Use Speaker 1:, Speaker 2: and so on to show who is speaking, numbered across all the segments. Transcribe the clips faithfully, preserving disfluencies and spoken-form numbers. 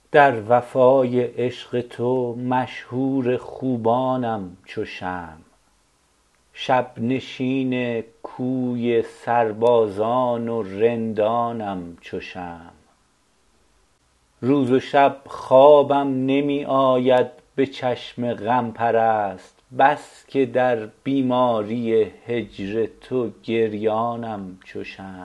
Speaker 1: در وفای عشق تو مشهور خوبانم چو شمع، شب نشین کوی سربازان و رندانم چو شمع. روز و شب خوابم نمی آید به چشم غم پرست، بس که در بیماری هجر تو گریانم چو شمع.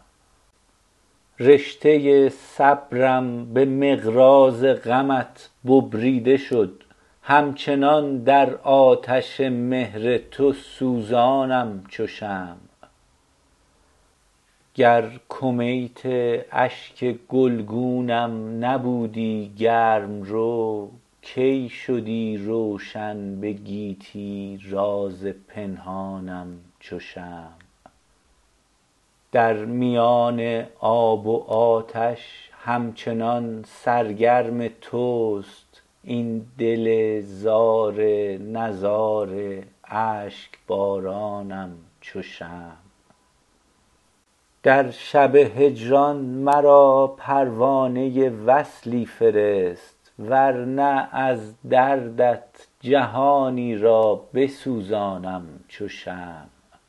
Speaker 1: رشته صبرم به مقراض غمت ببریده شد، همچنان در آتش مهر تو سوزانم چو شمع. گر کمیت اشک گلگونم نبودی گرم رو، کی شدی روشن به گیتی راز پنهانم چو شمع. در میان آب و آتش همچنان سرگرم توست این دل زار نزار اشک بارانم چو شمع. در شب هجران مرا پروانه وصلی فرست، ورنه از دردت جهانی را بسوزانم چو شمع.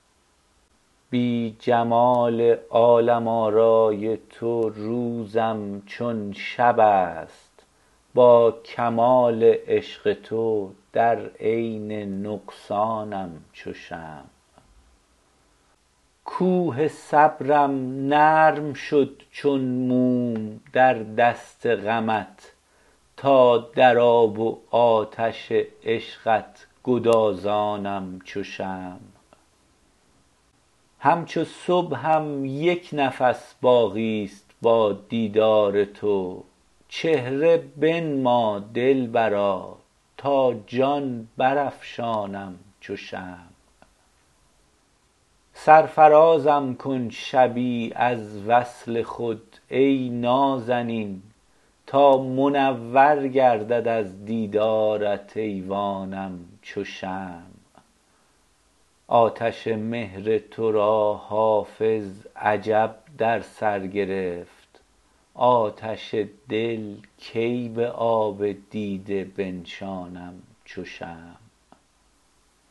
Speaker 1: بی جمال عالم آرای تو روزم چون شب است، با کمال عشق تو در عین نقصانم چو شمع. کوه صبرم نرم شد چون موم در دست غمت، تا در آب و آتش عشقت گدازانم چو شمع. همچو صبحم یک نفس باقی است با دیدار تو، چهره بنما دلبرا تا جان برافشانم چو شمع. سرفرازم کن شبی از وصل خود ای نازنین، تا منور گردد از دیدارت ایوانم چو شمع. آتش مهر تو را حافظ عجب در سر گرفت، آتش دل کی به آب دیده بنشانم چو شمع.